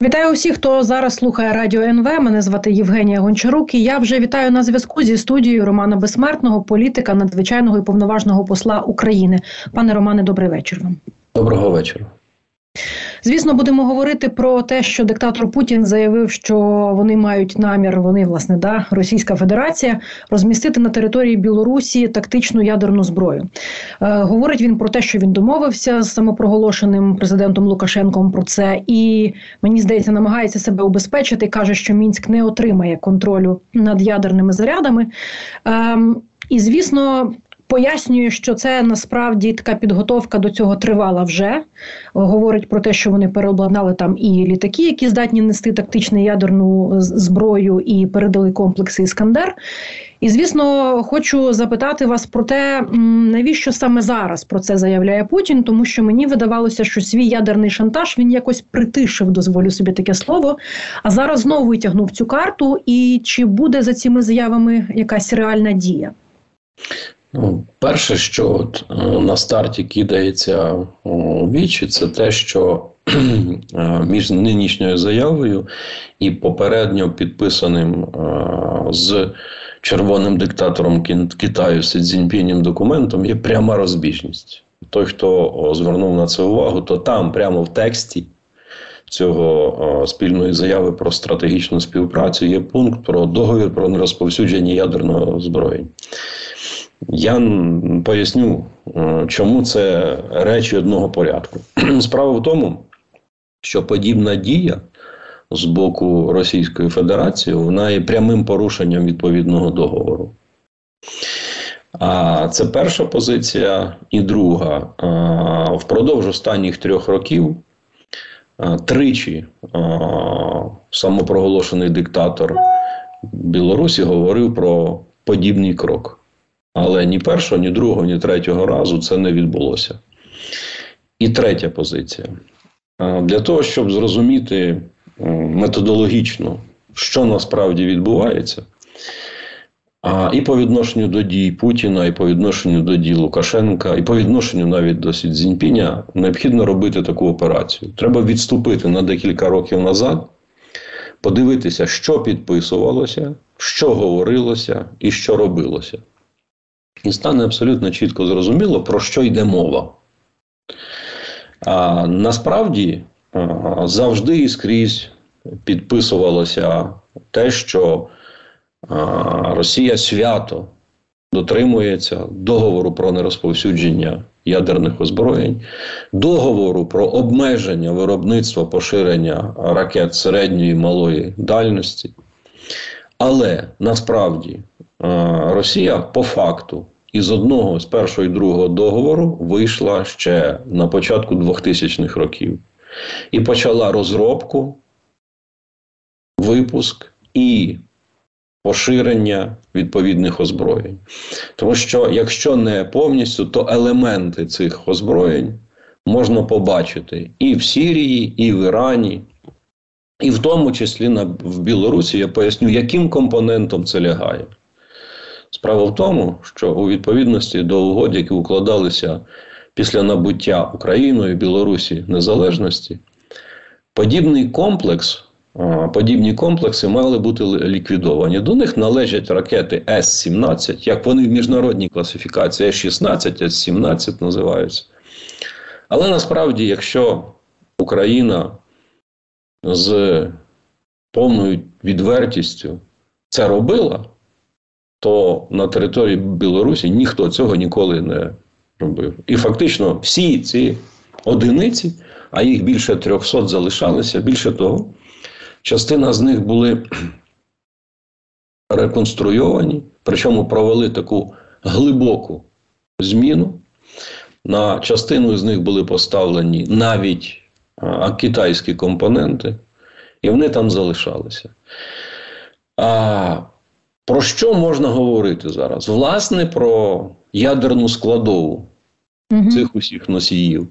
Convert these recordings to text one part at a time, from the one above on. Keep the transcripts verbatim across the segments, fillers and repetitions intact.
Вітаю усіх, хто зараз слухає Радіо ен ве. Мене звати Євгенія Гончарук. І я вже вітаю на зв'язку зі студією Романа Безсмертного, політика, надзвичайного і повноважного посла України. Пане Романе, добрий вечір вам. Доброго вечора. Звісно, будемо говорити про те, що диктатор Путін заявив, що вони мають намір, вони, власне, да, Російська Федерація, розмістити на території Білорусі тактичну ядерну зброю. Е, говорить він про те, що він домовився з самопроголошеним президентом Лукашенком про це і, мені здається, намагається себе убезпечити, каже, що Мінськ не отримає контролю над ядерними зарядами. Е, і, звісно, пояснює, що це насправді така підготовка до цього тривала вже. Говорить про те, що вони переобладнали там і літаки, які здатні нести тактичну ядерну зброю, і передали комплекси «Іскандер». І, звісно, хочу запитати вас про те, навіщо саме зараз про це заявляє Путін, тому що мені видавалося, що свій ядерний шантаж він якось притишив, дозволю собі таке слово, а зараз знову витягнув цю карту, і чи буде за цими заявами якась реальна дія? Ну, перше, що от, на старті кидається у вічі, це те, що між нинішньою заявою і попередньо підписаним з червоним диктатором Китаю Сі Цзіньпінем документом є пряма розбіжність. Той, хто звернув на це увагу, то там прямо в тексті цього спільної заяви про стратегічну співпрацю є пункт про договір про нерозповсюдження ядерного озброєння. Я поясню, чому це речі одного порядку. Справа в тому, що подібна дія з боку Російської Федерації, вона є прямим порушенням відповідного договору. А це перша позиція. І друга. Впродовж останніх трьох років тричі самопроголошений диктатор Білорусі говорив про подібний крок. Але ні першого, ні другого, ні третього разу це не відбулося. І третя позиція. Для того, щоб зрозуміти методологічно, що насправді відбувається, і по відношенню до дій Путіна, і по відношенню до дій Лукашенка, і по відношенню навіть до Сі Цзіньпіня, необхідно робити таку операцію. Треба відступити на декілька років назад, подивитися, що підписувалося, що говорилося і що робилося. І стане абсолютно чітко зрозуміло, про що йде мова. А, насправді, а, завжди і скрізь підписувалося те, що а, Росія свято дотримується договору про нерозповсюдження ядерних озброєнь, договору про обмеження виробництва поширення ракет середньої і малої дальності. Але насправді Росія по факту із одного, з першого і другого договору вийшла ще на початку двохтисячних років. І почала розробку, випуск і поширення відповідних озброєнь. Тому що, якщо не повністю, то елементи цих озброєнь можна побачити і в Сирії, і в Ірані, і в тому числі на, в Білорусі. Я поясню, яким компонентом це лягає. Справа в тому, що у відповідності до угод, які укладалися після набуття Україною і Білорусі незалежності, подібний комплекс, подібні комплекси мали бути ліквідовані. До них належать ракети С сімнадцять, як вони в міжнародній класифікації С шістнадцять, С сімнадцять називаються. Але насправді, якщо Україна з повною відвертістю це робила, то на території Білорусі ніхто цього ніколи не робив. І фактично всі ці одиниці, а їх більше трьохсот залишалися, більше того, частина з них були реконструйовані, причому провели таку глибоку зміну. На частину з них були поставлені навіть а, китайські компоненти, і вони там залишалися. А про що можна говорити зараз? Власне, про ядерну складову угу. цих усіх носіїв.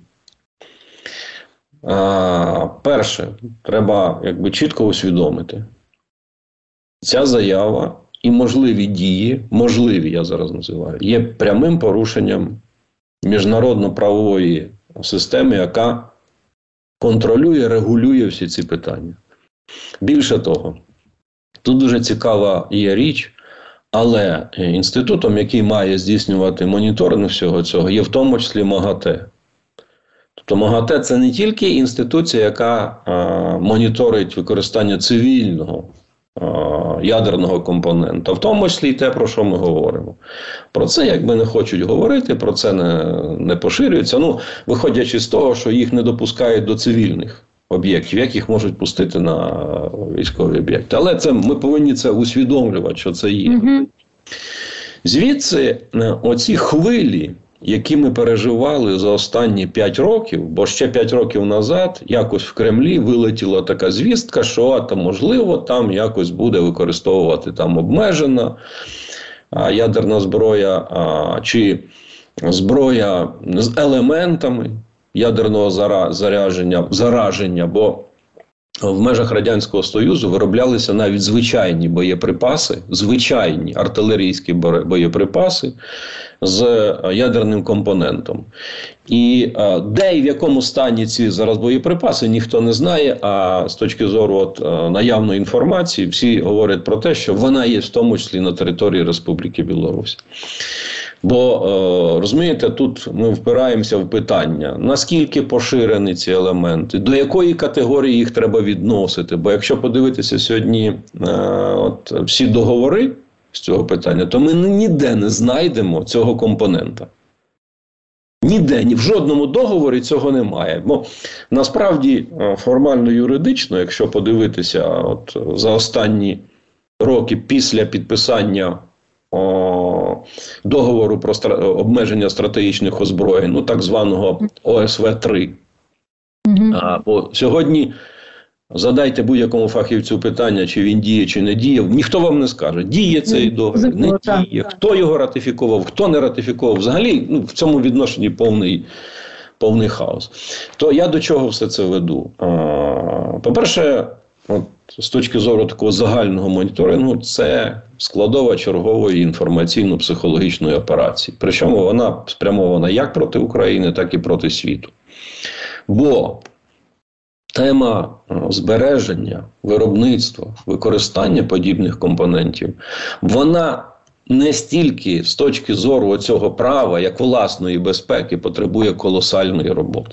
А, перше, треба якби чітко усвідомити. Ця заява і можливі дії, можливі, я зараз називаю, є прямим порушенням міжнародно-правової системи, яка контролює, регулює всі ці питання. Більше того, тут дуже цікава є річ, але інститутом, який має здійснювати моніторинг всього цього, є в тому числі МАГАТЕ. Тобто МАГАТЕ – це не тільки інституція, яка а, моніторить використання цивільного а, ядерного компонента, в тому числі і те, про що ми говоримо. Про це якби не хочуть говорити, про це не, не поширюється. Ну, виходячи з того, що їх не допускають до цивільних об'єктів, як їх можуть пустити на військові об'єкти. Але це, ми повинні це усвідомлювати, що це є. Mm-hmm. Звідси оці хвилі, які ми переживали за останні п'ять років, бо ще п'ять років назад якось в Кремлі вилетіла така звістка, що там, можливо, там якось буде використовувати там обмежена а, ядерна зброя а, чи зброя з елементами ядерного зара, зарядження, зараження, бо в межах Радянського Союзу вироблялися навіть звичайні боєприпаси, звичайні артилерійські боєприпаси з ядерним компонентом. І а, де і в якому стані ці зараз боєприпаси, ніхто не знає, а з точки зору от, а, наявної інформації всі говорять про те, що вона є в тому числі на території Республіки Білорусь. Бо, е, розумієте, тут ми впираємося в питання, наскільки поширені ці елементи, до якої категорії їх треба відносити. Бо якщо подивитися сьогодні е, от, всі договори з цього питання, то ми ніде не знайдемо цього компонента. Ніде, ні в жодному договорі цього немає. Бо насправді формально юридично, якщо подивитися от, за останні роки після підписання О, договору про стра... обмеження стратегічних озброєнь, ну так званого О С В три. Mm-hmm. А, бо сьогодні задайте будь-якому фахівцю питання, чи він діє, чи не діє, ніхто вам не скаже, діє цей договір, не діє, хто його ратифікував, хто не ратифікував. Взагалі, ну, в цьому відношенні повний, повний хаос. То я до чого все це веду? А, по-перше, от, з точки зору такого загального моніторингу, це складова чергової інформаційно-психологічної операції. Причому вона спрямована як проти України, так і проти світу. Бо тема збереження, виробництва, використання подібних компонентів, вона не стільки з точки зору цього права, як власної безпеки, потребує колосальної роботи.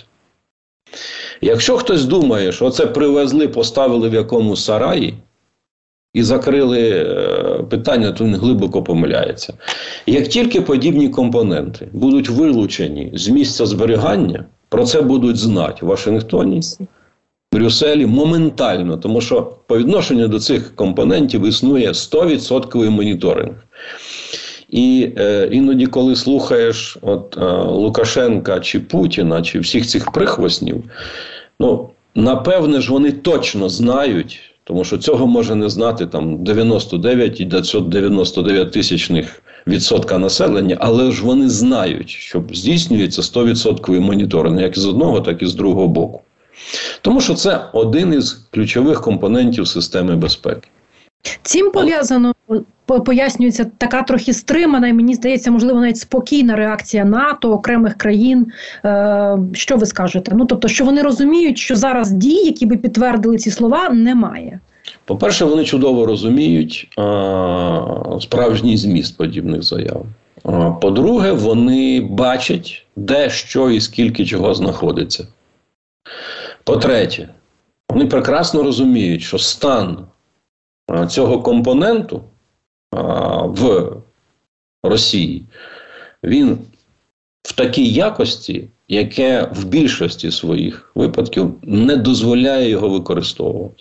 Якщо хтось думає, що це привезли, поставили в якомусь сараї і закрили е, питання, то він глибоко помиляється. Як тільки подібні компоненти будуть вилучені з місця зберігання, про це будуть знати в Вашингтоні, Брюсселі моментально, тому що по відношенню до цих компонентів існує сто відсотків моніторинг. І е, іноді, коли слухаєш от, е, Лукашенка чи Путіна, чи всіх цих прихвостнів, ну, напевне ж вони точно знають, тому що цього може не знати там дев'яносто дев'ять і дев'ятсот дев'яносто дев'ять тисячних відсотка населення, але ж вони знають, що здійснюється сто відсотків моніторинг, як з одного, так і з другого боку. Тому що це один із ключових компонентів системи безпеки. Цим пов'язано, пояснюється, така трохи стримана і, мені здається, можливо, навіть спокійна реакція НАТО, окремих країн. Е, що ви скажете? Ну, тобто, що вони розуміють, що зараз дій, які би підтвердили ці слова, немає. По-перше, вони чудово розуміють а, справжній зміст подібних заяв. А, по-друге, вони бачать, де, що і скільки чого знаходиться. По-третє, вони прекрасно розуміють, що стан а, цього компоненту а, в Росії, він в такій якості, яке в більшості своїх випадків не дозволяє його використовувати.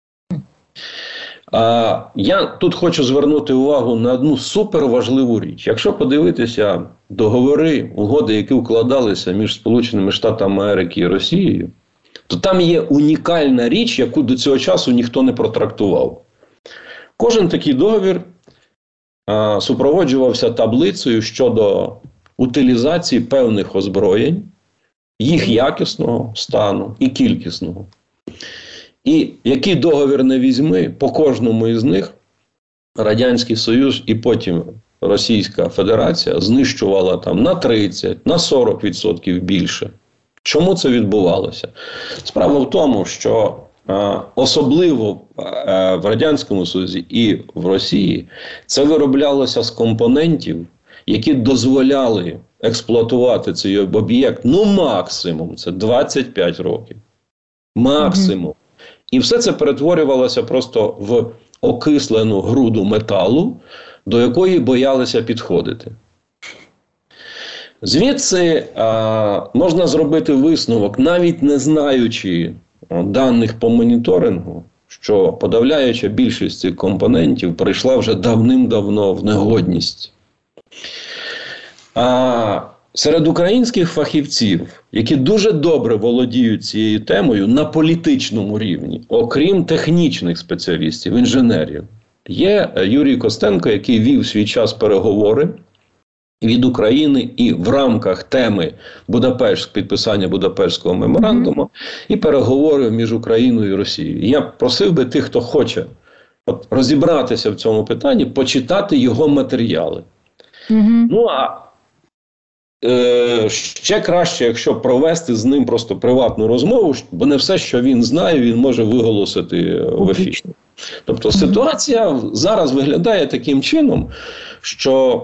А, я тут хочу звернути увагу на одну суперважливу річ. Якщо подивитися договори, угоди, які укладалися між Сполученими Штатами Америки і Росією, то там є унікальна річ, яку до цього часу ніхто не протрактував. Кожен такий договір а, супроводжувався таблицею щодо утилізації певних озброєнь, їх якісного стану і кількісного. І який договір не візьми, по кожному із них Радянський Союз і потім Російська Федерація знищувала там на тридцять, на сорок відсотків більше Чому це відбувалося? Справа в тому, що е, особливо е, в Радянському Союзі і в Росії це вироблялося з компонентів, які дозволяли експлуатувати цей об'єкт, ну максимум, це двадцять п'ять років. Максимум. Mm-hmm. І все це перетворювалося просто в окислену груду металу, до якої боялися підходити. Звідси а, можна зробити висновок, навіть не знаючи а, даних по моніторингу, що подавляюча більшість цих компонентів прийшла вже давним-давно в негодність. А серед українських фахівців, які дуже добре володіють цією темою на політичному рівні, окрім технічних спеціалістів, інженерів, є Юрій Костенко, який вів свій час переговори від України і в рамках теми Будапешт, підписання Будапештського меморандуму, mm-hmm. і переговори між Україною і Росією. Я просив би тих, хто хоче от, розібратися в цьому питанні, почитати його матеріали. Mm-hmm. Ну, а е, ще краще, якщо провести з ним просто приватну розмову, бо не все, що він знає, він може виголосити в ефірі. Тобто ситуація зараз виглядає таким чином, що,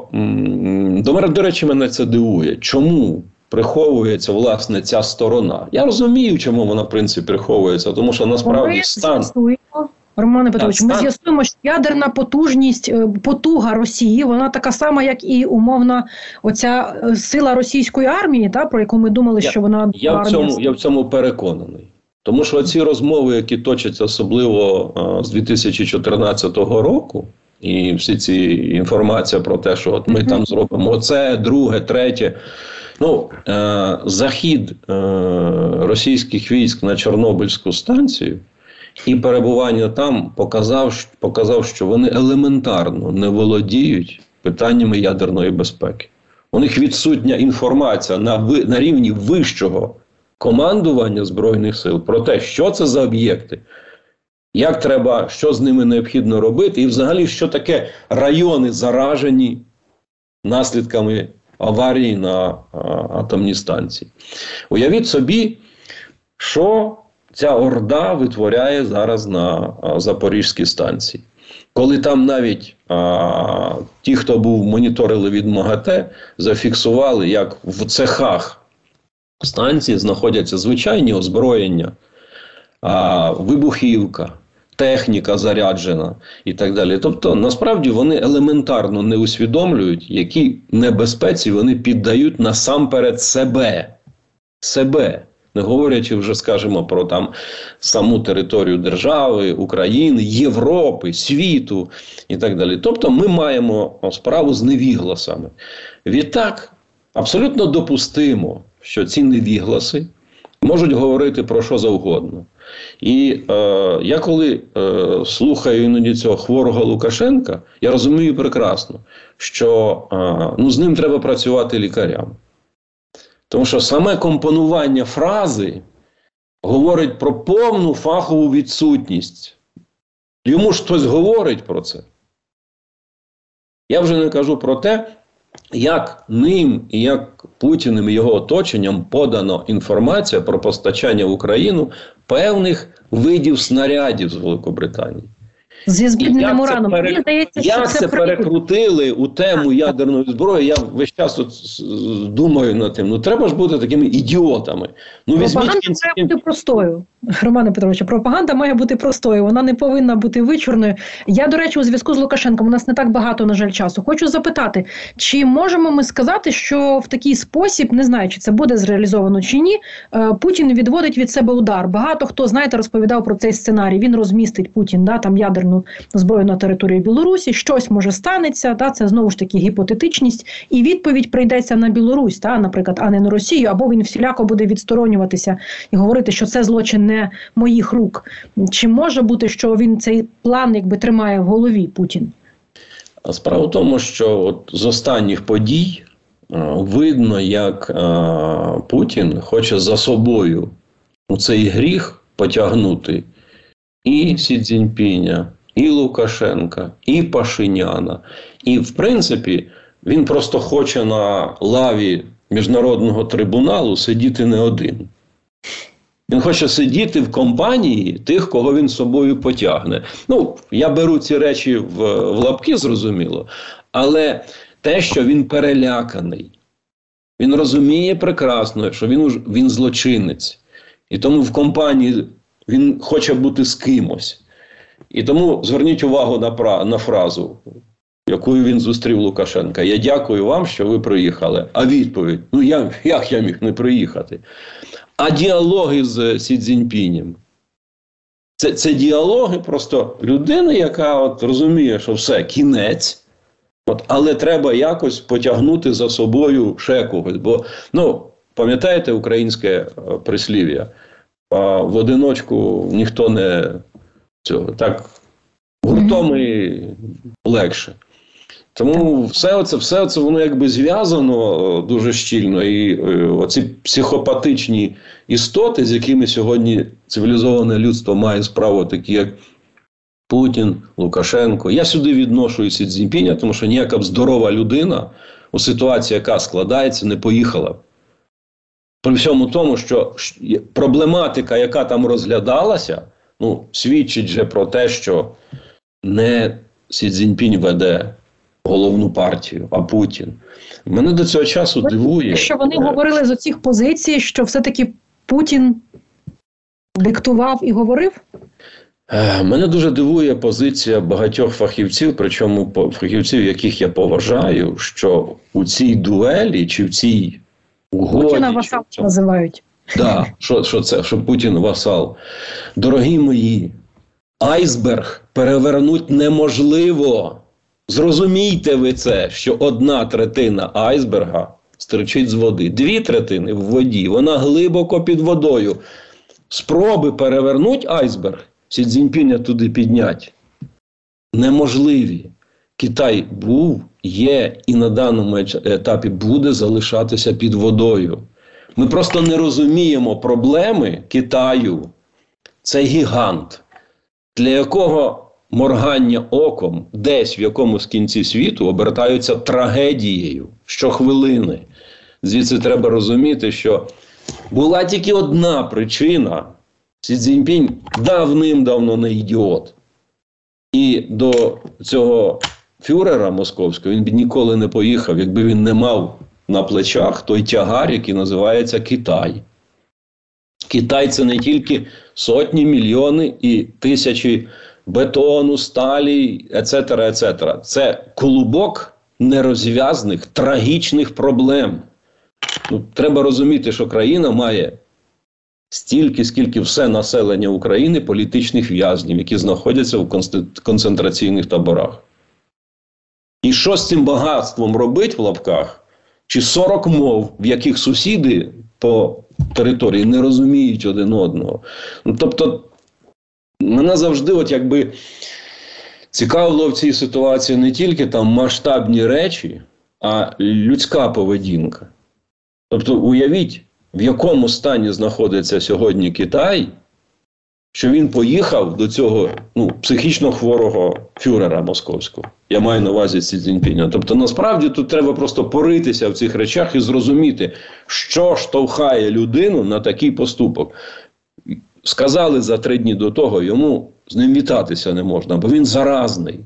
до, до речі, мене це дивує. Чому приховується, власне, ця сторона? Я розумію, чому вона, в принципі, приховується, тому що насправді стан... Романе Петровичу, ми з'ясуємо, що ядерна потужність, потуга Росії, вона така сама, як і умовна оця сила російської армії, та, про яку ми думали, я, що вона... Я в, цьому, я в цьому переконаний. Тому що ці розмови, які точаться особливо а, з дві тисячі чотирнадцятого року, і всі ці інформація про те, що от ми mm-hmm. там зробимо оце, друге, третє. Ну, е, захід е, російських військ на Чорнобильську станцію і перебування там показав, показав, що вони елементарно не володіють питаннями ядерної безпеки. У них відсутня інформація на, на рівні вищого командування Збройних сил про те, що це за об'єкти, як треба, що з ними необхідно робити, і взагалі, що таке райони заражені наслідками аварії на а, атомній станції. Уявіть собі, що ця орда витворяє зараз на а, Запорізькій станції. Коли там навіть а, ті, хто був моніторили від МАГАТЕ, зафіксували, як в цехах станції знаходяться звичайні озброєння, а, вибухівка, техніка заряджена і так далі. Тобто, насправді, вони елементарно не усвідомлюють, які небезпеці вони піддають насамперед себе. Себе. Не говорячи вже, скажімо, про там саму територію держави, України, Європи, світу і так далі. Тобто, ми маємо справу з невігласами. Відтак, абсолютно допустимо, що ці невігласи можуть говорити про що завгодно. І е, я коли е, слухаю іноді цього хворого Лукашенка, я розумію прекрасно, що е, ну, з ним треба працювати лікарям. Тому що саме компонування фрази говорить про повну фахову відсутність. Йому ж хтось говорить про це. Я вже не кажу про те, як ним і як Путіним і його оточенням подано інформація про постачання в Україну певних видів снарядів з Великобританії. Зі збідненим ураном. Пере... Мені здається, що як це, це перекрутили у тему ядерної зброї, я весь час от думаю над тим. Ну треба ж бути такими ідіотами. Ну, пропаганда кінці... має бути простою. Романе Петровичу, пропаганда має бути простою. Вона не повинна бути вичурною. Я, до речі, у зв'язку з Лукашенком, у нас не так багато, на жаль, часу. Хочу запитати, чи можемо ми сказати, що в такий спосіб, не знаю, чи це буде зреалізовано чи ні, Путін відводить від себе удар. Багато хто, знаєте, розповідав про цей сценарій. Він розмістить, Путін, да, там ядерну зброю на території Білорусі, щось може станеться, да, це знову ж таки гіпотетичність, і відповідь прийдеться на Білорусь, да, наприклад, а не на Росію, або він всіляко буде відсторонюватися і говорити, що це злочин не моїх рук. Чи може бути, що він цей план якби тримає в голові, Путін? Справа в тому, що от з останніх подій а, видно, як а, Путін хоче за собою у цей гріх потягнути і Сі Цзіньпіня, і Лукашенка, і Пашиняна. І, в принципі, він просто хоче на лаві міжнародного трибуналу сидіти не один. Він хоче сидіти в компанії тих, кого він з собою потягне. Ну, я беру ці речі в, в лапки, зрозуміло, але те, що він переляканий, він розуміє прекрасно, що він, він злочинець. І тому в компанії він хоче бути з кимось. І тому зверніть увагу на, на фразу, якою він зустрів Лукашенка. Я дякую вам, що ви приїхали. А відповідь, ну я, як я міг не приїхати? А діалоги з Сі Цзіньпінем? Це, це діалоги просто людини, яка от розуміє, що все, кінець, от, але треба якось потягнути за собою ще когось. Бо, ну, пам'ятаєте українське прислів'я? В одиночку ніхто не цього, так, гуртом і легше. Тому все це, все це воно якби зв'язано дуже щільно. І оці психопатичні істоти, з якими сьогодні цивілізоване людство має справу, такі як Путін, Лукашенко. Я сюди відношу і Сі Цзіньпіня, тому що ніяка б здорова людина у ситуації, яка складається, не поїхала. При всьому тому, що проблематика, яка там розглядалася, ну, свідчить же про те, що не Сі Цзіньпінь веде головну партію, а Путін. Мене до цього часу дивує. Що вони говорили з оцих позицій, що все-таки Путін диктував і говорив? Мене дуже дивує позиція багатьох фахівців, причому фахівців, яких я поважаю, що у цій дуелі чи в цій угоді... Путіна васал що, називають. Так, да, що, що це, що Путін васал. Дорогі мої, айсберг перевернути неможливо. Зрозумійте ви це, що одна третина айсберга стирчить з води. Дві третини в воді. Вона глибоко під водою. Спроби перевернути айсберг, Сі Цзіньпіня туди підняти, неможливі. Китай був, є і на даному етапі буде залишатися під водою. Ми просто не розуміємо проблеми Китаю. Це гігант, для якого моргання оком десь в якомусь кінці світу обертаються трагедією щохвилини. Звідси треба розуміти, що була тільки одна причина. Сі Цзіньпінь давним-давно не ідіот. І до цього фюрера московського він б ніколи не поїхав, якби він не мав на плечах той тягар, який називається Китай. Китай – це не тільки сотні, мільйони і тисячі бетону, сталі, ецетера, ецетера. Це клубок нерозв'язних, трагічних проблем. Ну, треба розуміти, що країна має стільки, скільки все населення України політичних в'язнів, які знаходяться в концентраційних таборах. І що з цим багатством робить в лапках? Чи сорок мов, в яких сусіди по території не розуміють один одного? Ну, тобто, мене завжди от якби цікавило в цій ситуації не тільки там масштабні речі, а людська поведінка. Тобто, уявіть, в якому стані знаходиться сьогодні Китай, що він поїхав до цього, ну, психічно хворого фюрера московського. Я маю на увазі Сі Цзіньпіня. Тобто, насправді, тут треба просто поритися в цих речах і зрозуміти, що штовхає людину на такий поступок. Сказали за три дні до того, йому з ним вітатися не можна, бо він заразний.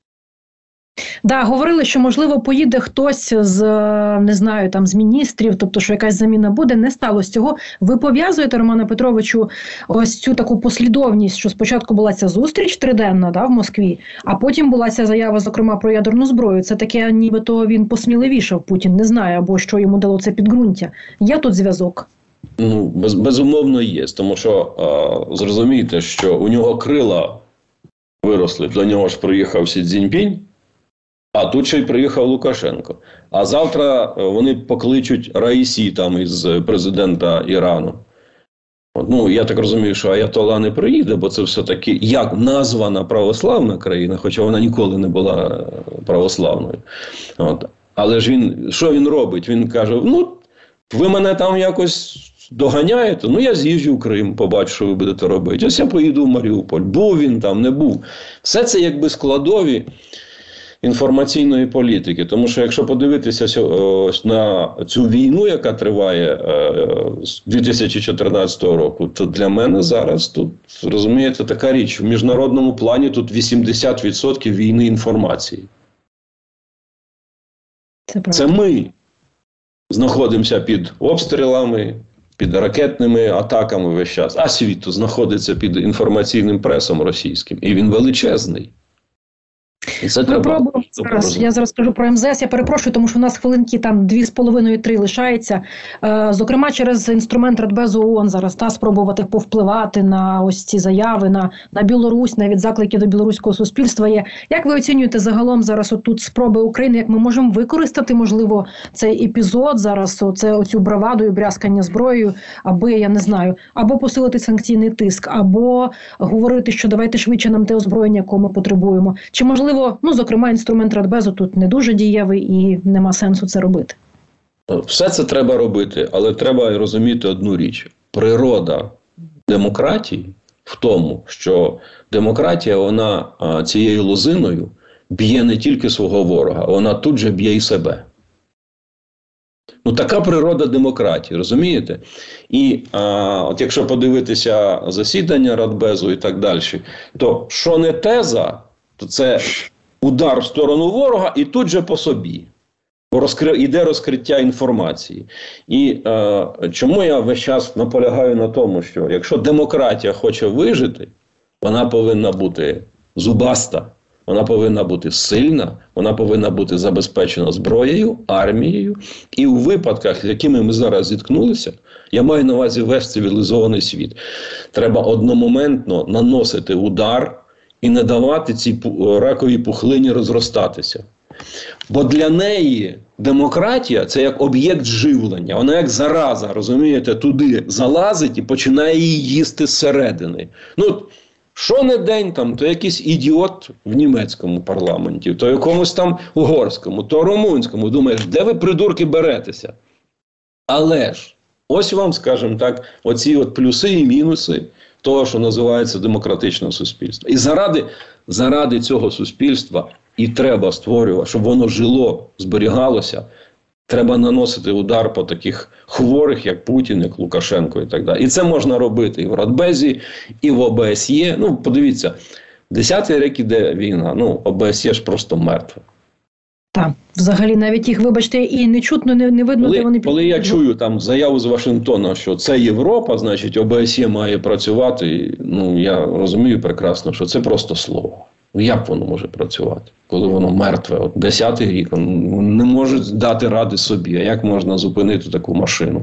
Да, говорили, що, можливо, поїде хтось з, не знаю, там, з міністрів, тобто, що якась заміна буде. Не сталося цього. Ви пов'язуєте, Романе Петровичу, ось цю таку послідовність, що спочатку була ця зустріч триденна, да, в Москві, а потім була ця заява, зокрема, про ядерну зброю. Це таке, нібито він посміливішав, Путін, не знає, або що йому дало це підґрунтя. Є тут зв'язок? Ну, без, безумовно є, тому що а, зрозумійте, що у нього крила виросли, до нього ж приїхав Сі Цзіньпінь, а тут ще й приїхав Лукашенко. А завтра вони покличуть Раїсі там із президента Ірану. От, ну, я так розумію, що Аятолла не приїде, бо це все-таки як названа православна країна, хоча вона ніколи не була православною. От. Але ж він, що він робить? Він каже, ну, ви мене там якось доганяєте, ну я з'їжджу в Крим, побачу, що ви будете робити. Ось я поїду в Маріуполь. Був він там, не був. Все це якби складові інформаційної політики. Тому що якщо подивитися на цю війну, яка триває з дві тисячі чотирнадцятого року, то для мене зараз тут, розумієте, така річ. В міжнародному плані тут вісімдесят відсотків війни інформації. Це, Це ми знаходимося під обстрілами, під ракетними атаками весь час. А світ знаходиться під інформаційним пресом російським. І він величезний. І це треба... зараз, я зараз скажу про ем зе ес, я перепрошую, тому що у нас хвилинки там дві з половиною три лишається. Е, зокрема, через інструмент Радбезу ООН зараз та спробувати повпливати на ось ці заяви, на, на Білорусь, навіть заклики до білоруського суспільства є. Як ви оцінюєте загалом зараз отут спроби України, як ми можемо використати, можливо, цей епізод зараз, оце, оцю браваду і брязкання зброєю, аби, я не знаю, або посилити санкційний тиск, або говорити, що давайте швидше нам те озброєння, якого ми потребуємо. Чи можливо, ну, зокрема, інструмент Радбезу тут не дуже дієвий і нема сенсу це робити? Все це треба робити, але треба розуміти одну річ. Природа демократії в тому, що демократія, вона а, цією лозиною б'є не тільки свого ворога, вона тут же б'є і себе. Ну, така природа демократії, розумієте? І а, от якщо подивитися засідання Радбезу і так далі, то що не теза, то це удар в сторону ворога і тут же по собі. Бо розкри... йде розкриття інформації. І е, чому я весь час наполягаю на тому, що якщо демократія хоче вижити, вона повинна бути зубаста, вона повинна бути сильна, вона повинна бути забезпечена зброєю, армією. І у випадках, з якими ми зараз зіткнулися, я маю на увазі весь цивілізований світ, треба одномоментно наносити удар і не давати цій раковій пухлині розростатися. Бо для неї демократія – це як об'єкт живлення. Вона як зараза, розумієте, туди залазить і починає її їсти зсередини. Ну, що не день там, то якийсь ідіот в німецькому парламенті, то якомусь там угорському, то румунському. Думаєш, де ви, придурки, беретеся? Але ж, ось вам, скажімо так, оці от плюси і мінуси того, що називається демократичне суспільство. І заради, заради цього суспільства і треба створювати, щоб воно жило, зберігалося, треба наносити удар по таких хворих, як Путін, як Лукашенко і так далі. І це можна робити і в Радбезі, і в о бе ес є. Ну, подивіться, десятий рік іде війна, ну, о бе ес є ж просто мертве. Так, взагалі навіть їх, вибачте, і не чутно, не, не видно, коли, де вони... Коли я чую там заяву з Вашингтона, що це Європа, значить о бе ес є має працювати, ну, я розумію прекрасно, що це просто слово. Як воно може працювати, коли воно мертве? От десятий рік не може дати ради собі, а як можна зупинити таку машину?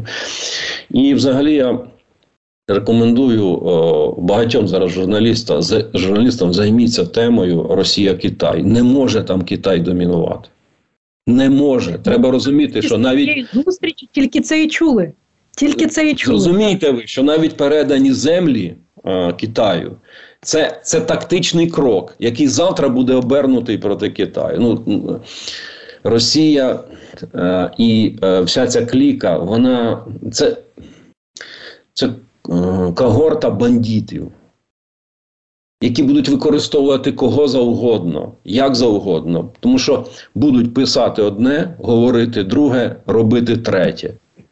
І взагалі я рекомендую о, багатьом зараз журналістам, журналістам займіться темою Росія-Китай. Не може там Китай домінувати. Не може. Треба розуміти, що навіть... Зустрічі тільки це і чули. Тільки це і чули. Розумієте ви, що навіть передані землі а, Китаю, це, це тактичний крок, який завтра буде обернутий проти Китаю. Ну, Росія а, і а, вся ця кліка, вона... Це, це а, когорта бандитів, які будуть використовувати кого завгодно, як завгодно. Тому що будуть писати одне, говорити друге, робити третє.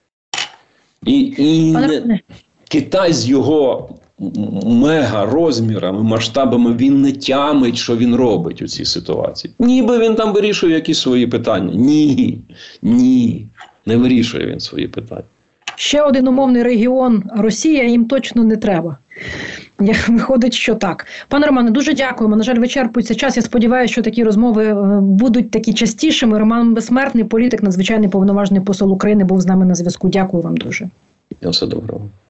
І, і не, Китай з його мега розмірами, масштабами, він не тямить, що він робить у цій ситуації. Ніби він там вирішує якісь свої питання. Ні, ні, не вирішує він свої питання. Ще один умовний регіон Росія їм точно не треба. Виходить, що так. Пане Романе, дуже дякуємо. На жаль, вичерпується час. Я сподіваюся, що такі розмови будуть такі частішими. Роман Безсмертний, політик, надзвичайний повноважний посол України, був з нами на зв'язку. Дякую вам дуже. Все доброго.